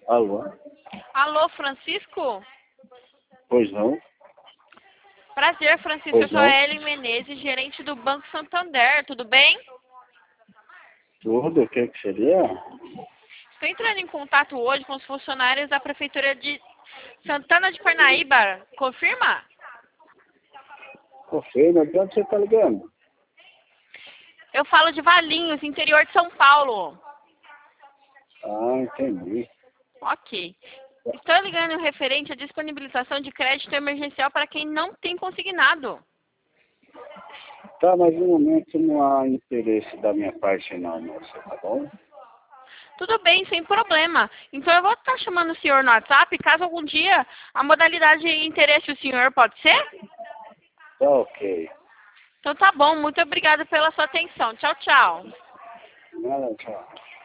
Alô? Alô, Francisco? Pois não? Prazer, Francisco. Pois Eu sou a não? Ellen Menezes, gerente do Banco Santander. Tudo bem? Tudo, o que seria? Estou entrando em contato hoje com os funcionários da Prefeitura de Santana de Parnaíba. Confirma? Confirma, de onde você está ligando? Eu falo de Valinhos, interior de São Paulo. Ah, entendi. Ok. Estou ligando referente à disponibilização de crédito emergencial para quem não tem consignado. Tá, mas no momento não há interesse da minha parte não, moça, tá bom? Tudo bem, sem problema. Então eu vou estar chamando o senhor no WhatsApp, caso algum dia a modalidade interesse o senhor, pode ser? Tá ok. Então tá bom, muito obrigada pela sua atenção. Tchau, tchau. Nada, tchau.